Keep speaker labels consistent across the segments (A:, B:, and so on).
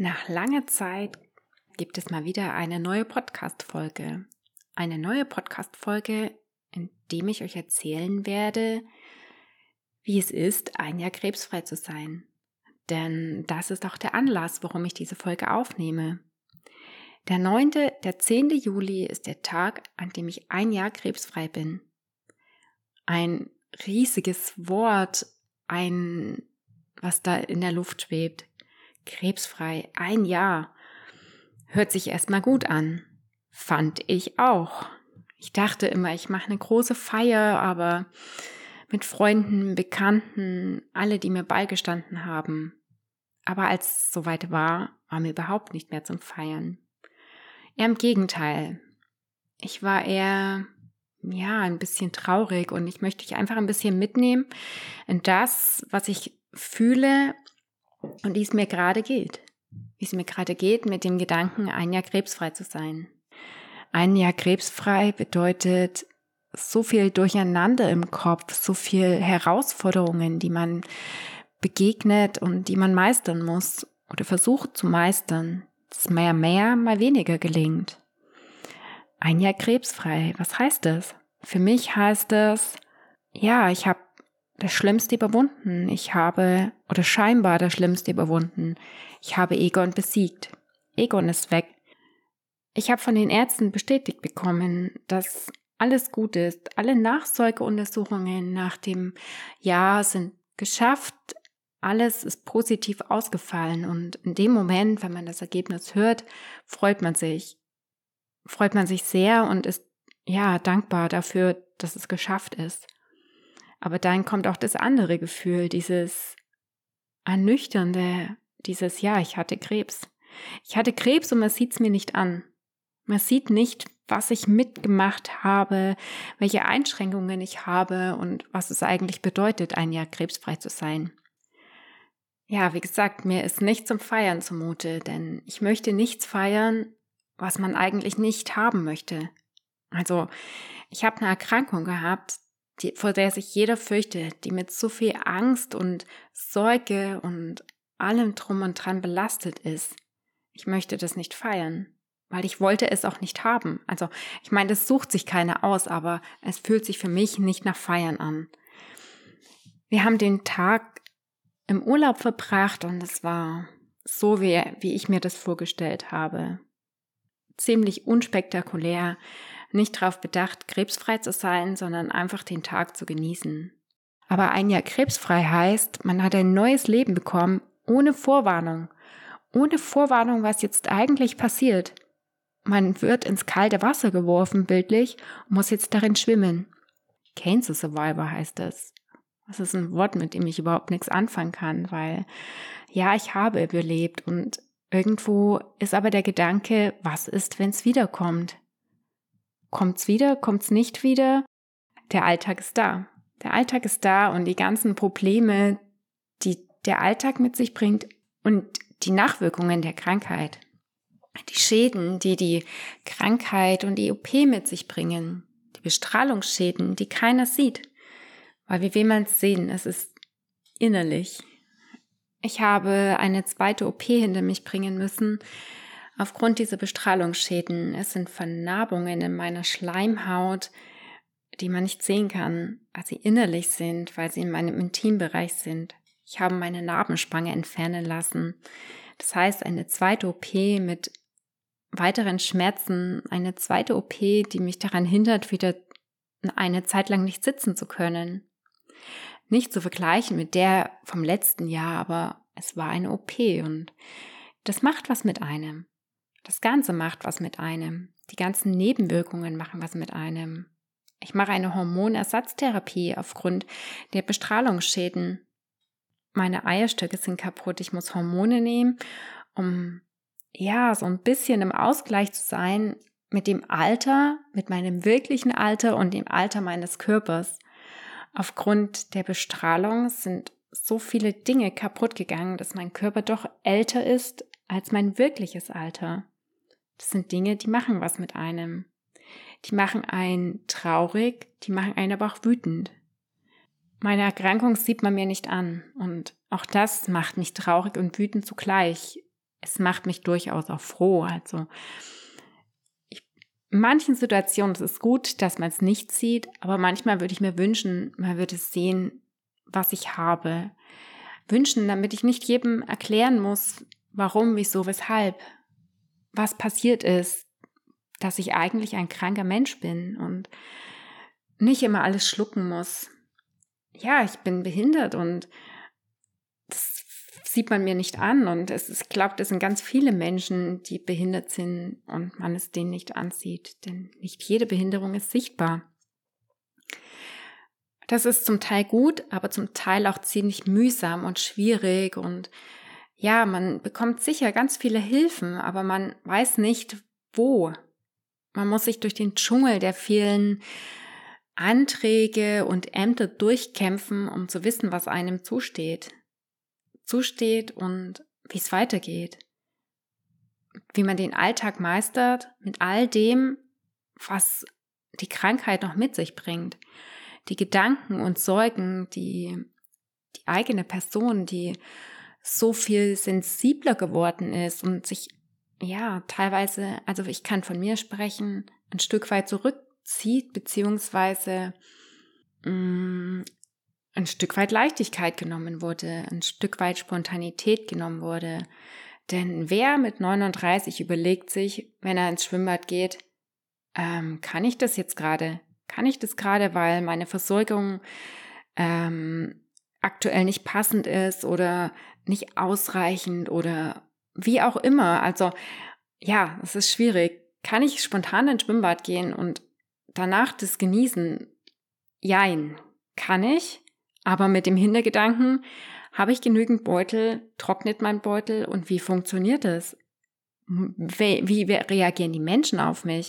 A: Nach langer Zeit gibt es mal wieder eine neue Podcast-Folge. Eine neue Podcast-Folge, in dem ich euch erzählen werde, wie es ist, ein Jahr krebsfrei zu sein. Denn das ist auch der Anlass, warum ich diese Folge aufnehme. Der 10. Juli ist der Tag, an dem ich ein Jahr krebsfrei bin. Ein riesiges Wort, was da in der Luft schwebt. Krebsfrei, ein Jahr. Hört sich erstmal gut an. Fand ich auch. Ich dachte immer, ich mache eine große Feier, aber mit Freunden, Bekannten, alle, die mir beigestanden haben. Aber als es soweit war mir überhaupt nicht mehr zum Feiern. Eher im Gegenteil. Ich war eher, ein bisschen traurig und ich möchte dich einfach ein bisschen mitnehmen in das, was ich fühle und wie es mir gerade geht. Wie es mir gerade geht mit dem Gedanken, ein Jahr krebsfrei zu sein. Ein Jahr krebsfrei bedeutet so viel Durcheinander im Kopf, so viel Herausforderungen, die man begegnet und die man meistern muss oder versucht zu meistern, dass mal mehr, mal weniger gelingt. Ein Jahr krebsfrei, was heißt das? Für mich heißt das, ich habe das Schlimmste überwunden. Scheinbar das Schlimmste überwunden. Ich habe Egon besiegt. Egon ist weg. Ich habe von den Ärzten bestätigt bekommen, dass alles gut ist. Alle Nachsorgeuntersuchungen nach dem Jahr sind geschafft. Alles ist positiv ausgefallen. Und in dem Moment, wenn man das Ergebnis hört, freut man sich. Freut man sich sehr und ist dankbar dafür, dass es geschafft ist. Aber dann kommt auch das andere Gefühl, dieses Ernüchternde, ich hatte Krebs. Ich hatte Krebs und man sieht es mir nicht an. Man sieht nicht, was ich mitgemacht habe, welche Einschränkungen ich habe und was es eigentlich bedeutet, ein Jahr krebsfrei zu sein. Ja, wie gesagt, mir ist nicht zum Feiern zumute, denn ich möchte nichts feiern, was man eigentlich nicht haben möchte. Also, ich habe eine Erkrankung gehabt, vor der sich jeder fürchtet, die mit so viel Angst und Sorge und allem drum und dran belastet ist. Ich möchte das nicht feiern, weil ich wollte es auch nicht haben. Also, ich meine, das sucht sich keiner aus, aber es fühlt sich für mich nicht nach Feiern an. Wir haben den Tag im Urlaub verbracht und es war so, wie ich mir das vorgestellt habe. Ziemlich unspektakulär, nicht darauf bedacht, krebsfrei zu sein, sondern einfach den Tag zu genießen. Aber ein Jahr krebsfrei heißt, man hat ein neues Leben bekommen, ohne Vorwarnung. Ohne Vorwarnung, was jetzt eigentlich passiert. Man wird ins kalte Wasser geworfen, bildlich, und muss jetzt darin schwimmen. Cancer Survivor heißt das. Das ist ein Wort, mit dem ich überhaupt nichts anfangen kann, weil, ich habe überlebt und irgendwo ist aber der Gedanke, was ist, wenn es wiederkommt? Kommt's wieder? Kommt's nicht wieder? Der Alltag ist da. Der Alltag ist da und die ganzen Probleme, die der Alltag mit sich bringt und die Nachwirkungen der Krankheit. Die Schäden, die die Krankheit und die OP mit sich bringen. Die Bestrahlungsschäden, die keiner sieht. Weil wie will man es sehen? Es ist innerlich. Ich habe eine zweite OP hinter mich bringen müssen, aufgrund dieser Bestrahlungsschäden. Es sind Vernarbungen in meiner Schleimhaut, die man nicht sehen kann, weil sie innerlich sind, weil sie in meinem Intimbereich sind. Ich habe meine Narbenspange entfernen lassen. Das heißt, eine zweite OP mit weiteren Schmerzen, eine zweite OP, die mich daran hindert, wieder eine Zeit lang nicht sitzen zu können. Nicht zu vergleichen mit der vom letzten Jahr, aber es war eine OP und das macht was mit einem. Das Ganze macht was mit einem. Die ganzen Nebenwirkungen machen was mit einem. Ich mache eine Hormonersatztherapie aufgrund der Bestrahlungsschäden. Meine Eierstöcke sind kaputt. Ich muss Hormone nehmen, um so ein bisschen im Ausgleich zu sein mit dem Alter, mit meinem wirklichen Alter und dem Alter meines Körpers. Aufgrund der Bestrahlung sind so viele Dinge kaputt gegangen, dass mein Körper doch älter ist als mein wirkliches Alter. Das sind Dinge, die machen was mit einem. Die machen einen traurig, die machen einen aber auch wütend. Meine Erkrankung sieht man mir nicht an und auch das macht mich traurig und wütend zugleich. es macht mich durchaus auch froh. Also in manchen Situationen ist es gut, dass man es nicht sieht, aber manchmal würde ich mir wünschen, man würde sehen, was ich habe. Wünschen, damit ich nicht jedem erklären muss, warum, wieso, weshalb, was passiert ist, dass ich eigentlich ein kranker Mensch bin und nicht immer alles schlucken muss. Ja, ich bin behindert und das sieht man mir nicht an und ich glaube, das sind ganz viele Menschen, die behindert sind und man es denen nicht ansieht, denn nicht jede Behinderung ist sichtbar. Das ist zum Teil gut, aber zum Teil auch ziemlich mühsam und schwierig und ja, man bekommt sicher ganz viele Hilfen, aber man weiß nicht, wo. Man muss sich durch den Dschungel der vielen Anträge und Ämter durchkämpfen, um zu wissen, was einem zusteht und wie es weitergeht. Wie man den Alltag meistert mit all dem, was die Krankheit noch mit sich bringt. Die Gedanken und Sorgen, die eigene Person, die so viel sensibler geworden ist und sich, ja, teilweise, also ich kann von mir sprechen, ein Stück weit zurückzieht, beziehungsweise ein Stück weit Leichtigkeit genommen wurde, ein Stück weit Spontanität genommen wurde. Denn wer mit 39 überlegt sich, wenn er ins Schwimmbad geht, kann ich das jetzt gerade? Kann ich das gerade, weil meine Versorgung aktuell nicht passend ist oder nicht ausreichend oder wie auch immer. Also ja, es ist schwierig. Kann ich spontan ins Schwimmbad gehen und danach das genießen? Jein, kann ich, aber mit dem Hintergedanken, habe ich genügend Beutel, trocknet mein Beutel und wie funktioniert das? Wie reagieren die Menschen auf mich?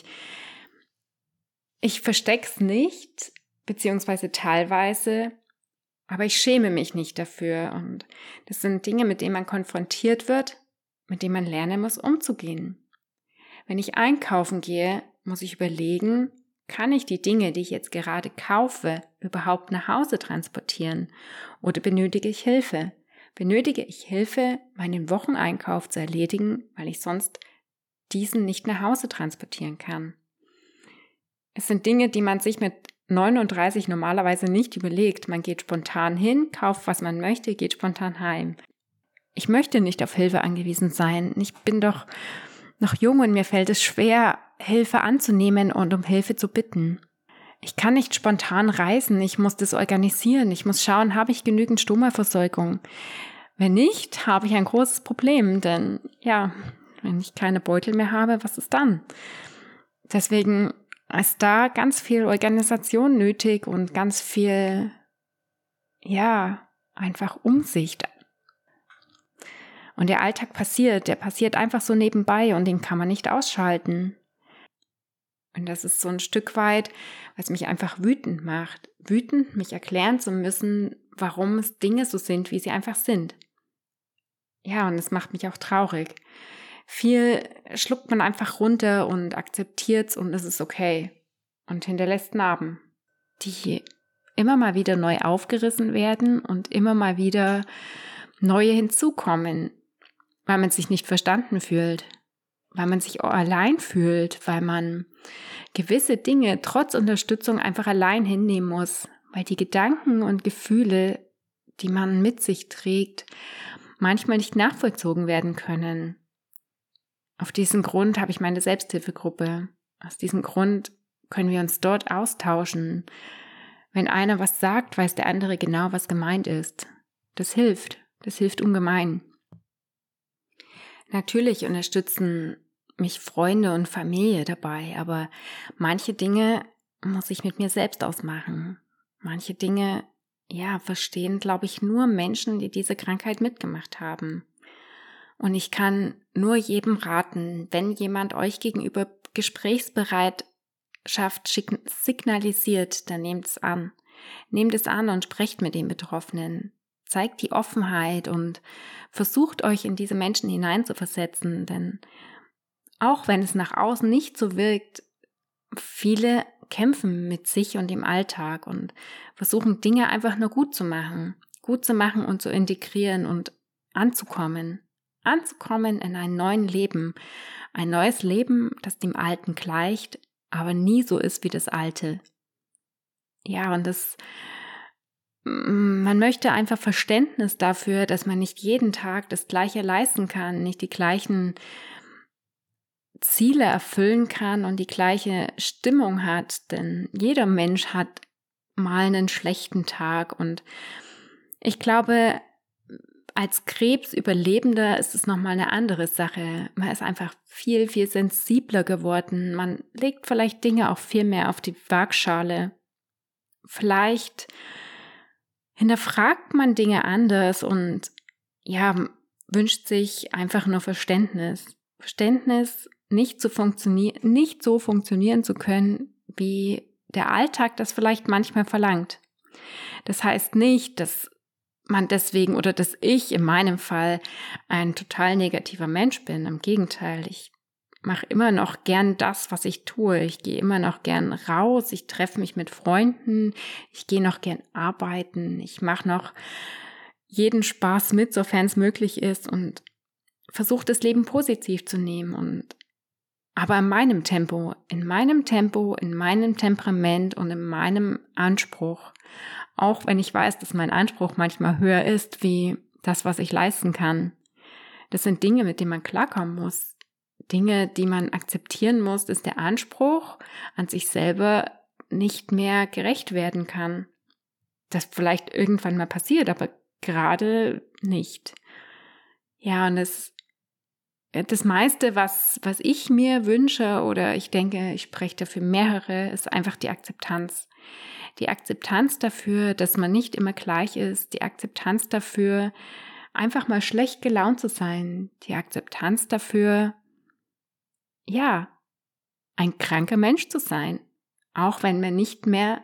A: Ich verstecke es nicht, beziehungsweise teilweise, aber ich schäme mich nicht dafür. Und das sind Dinge, mit denen man konfrontiert wird, mit denen man lernen muss, umzugehen. Wenn ich einkaufen gehe, muss ich überlegen, kann ich die Dinge, die ich jetzt gerade kaufe, überhaupt nach Hause transportieren? Oder benötige ich Hilfe? Benötige ich Hilfe, meinen Wocheneinkauf zu erledigen, weil ich sonst diesen nicht nach Hause transportieren kann? Es sind Dinge, die man sich mit 39 normalerweise nicht überlegt. Man geht spontan hin, kauft, was man möchte, geht spontan heim. Ich möchte nicht auf Hilfe angewiesen sein. Ich bin doch noch jung und mir fällt es schwer, Hilfe anzunehmen und um Hilfe zu bitten. Ich kann nicht spontan reisen, ich muss das organisieren, ich muss schauen, habe ich genügend Stromerversorgung. Wenn nicht, habe ich ein großes Problem, denn ja, wenn ich keine Beutel mehr habe, was ist dann? Deswegen ist da ganz viel Organisation nötig und ganz viel, ja, einfach Umsicht. Und der Alltag der passiert einfach so nebenbei und den kann man nicht ausschalten. Und das ist so ein Stück weit, was mich einfach wütend macht. Wütend, mich erklären zu müssen, warum es Dinge so sind, wie sie einfach sind. Ja, und es macht mich auch traurig. Viel schluckt man einfach runter und akzeptiert's und es ist okay. Und hinterlässt Narben, die immer mal wieder neu aufgerissen werden und immer mal wieder neue hinzukommen, weil man sich nicht verstanden fühlt, weil man sich allein fühlt, weil man gewisse Dinge trotz Unterstützung einfach allein hinnehmen muss, weil die Gedanken und Gefühle, die man mit sich trägt, manchmal nicht nachvollzogen werden können. Auf diesen Grund habe ich meine Selbsthilfegruppe. Aus diesem Grund können wir uns dort austauschen. Wenn einer was sagt, weiß der andere genau, was gemeint ist. Das hilft ungemein. Natürlich unterstützen mich Freunde und Familie dabei, aber manche Dinge muss ich mit mir selbst ausmachen. Manche Dinge, ja, verstehen, glaube ich, nur Menschen, die diese Krankheit mitgemacht haben. Und ich kann nur jedem raten, wenn jemand euch gegenüber Gesprächsbereitschaft signalisiert, dann nehmt es an. Nehmt es an und sprecht mit den Betroffenen. Zeigt die Offenheit und versucht euch in diese Menschen hineinzuversetzen, denn auch wenn es nach außen nicht so wirkt, viele kämpfen mit sich und dem Alltag und versuchen Dinge einfach nur gut zu machen und zu integrieren und anzukommen. anzukommen in einem neuen Leben. Ein neues Leben, das dem Alten gleicht, aber nie so ist wie das Alte. Ja, und man möchte einfach Verständnis dafür, dass man nicht jeden Tag das Gleiche leisten kann, nicht die gleichen Ziele erfüllen kann und die gleiche Stimmung hat, denn jeder Mensch hat mal einen schlechten Tag und ich glaube, als Krebsüberlebender ist es nochmal eine andere Sache. Man ist einfach viel, viel sensibler geworden. Man legt vielleicht Dinge auch viel mehr auf die Waagschale. Vielleicht hinterfragt man Dinge anders und ja, wünscht sich einfach nur Verständnis. Verständnis, nicht so funktionieren zu können, wie der Alltag das vielleicht manchmal verlangt. Das heißt nicht, dass man deswegen oder dass ich in meinem Fall ein total negativer Mensch bin. Im Gegenteil, ich mache immer noch gern das, was ich tue. Ich gehe immer noch gern raus, ich treffe mich mit Freunden, ich gehe noch gern arbeiten, ich mache noch jeden Spaß mit, sofern es möglich ist und versuche das Leben positiv zu nehmen aber in meinem Tempo, in meinem Temperament und in meinem Anspruch. Auch wenn ich weiß, dass mein Anspruch manchmal höher ist, wie das, was ich leisten kann. Das sind Dinge, mit denen man klarkommen muss. Dinge, die man akzeptieren muss, dass der Anspruch an sich selber nicht mehr gerecht werden kann. Das vielleicht irgendwann mal passiert, aber gerade nicht. Ja, und das meiste, was ich mir wünsche oder ich denke, ich spreche dafür mehrere, ist einfach die Akzeptanz. Die Akzeptanz dafür, dass man nicht immer gleich ist. Die Akzeptanz dafür, einfach mal schlecht gelaunt zu sein. Die Akzeptanz dafür, ja, ein kranker Mensch zu sein. Auch wenn man nicht mehr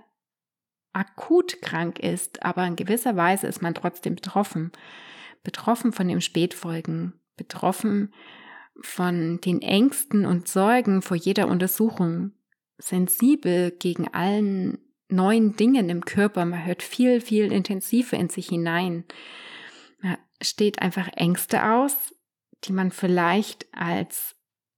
A: akut krank ist, aber in gewisser Weise ist man trotzdem betroffen. Betroffen von den Spätfolgen. Betroffen von den Ängsten und Sorgen vor jeder Untersuchung, sensibel gegen allen neuen Dingen im Körper. Man hört viel, viel intensiver in sich hinein. Man steht einfach Ängste aus, die man vielleicht als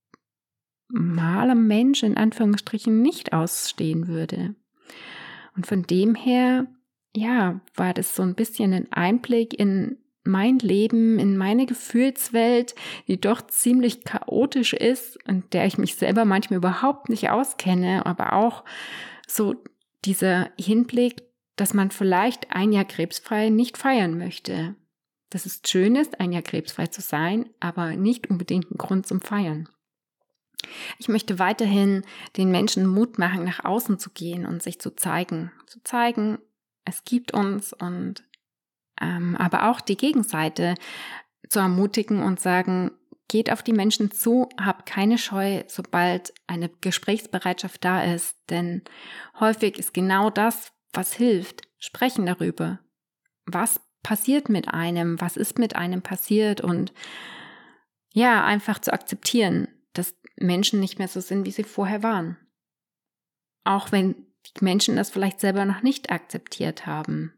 A: normaler Mensch in Anführungsstrichen nicht ausstehen würde. Und von dem her, ja, war das so ein bisschen ein Einblick in mein Leben, in meine Gefühlswelt, die doch ziemlich chaotisch ist und der ich mich selber manchmal überhaupt nicht auskenne, aber auch so dieser Hinblick, dass man vielleicht ein Jahr krebsfrei nicht feiern möchte. Dass es schön ist, ein Jahr krebsfrei zu sein, aber nicht unbedingt ein Grund zum Feiern. Ich möchte weiterhin den Menschen Mut machen, nach außen zu gehen und sich zu zeigen. Zu zeigen, es gibt uns und aber auch die Gegenseite zu ermutigen und sagen, geht auf die Menschen zu, habt keine Scheu, sobald eine Gesprächsbereitschaft da ist, denn häufig ist genau das, was hilft, sprechen darüber. Was passiert mit einem? Was ist mit einem passiert? Und ja, einfach zu akzeptieren, dass Menschen nicht mehr so sind, wie sie vorher waren. Auch wenn die Menschen das vielleicht selber noch nicht akzeptiert haben.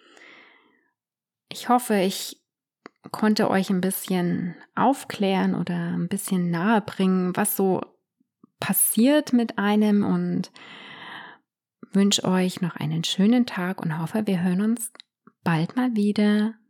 A: Ich hoffe, ich konnte euch ein bisschen aufklären oder ein bisschen nahe bringen, was so passiert mit einem und wünsche euch noch einen schönen Tag und hoffe, wir hören uns bald mal wieder.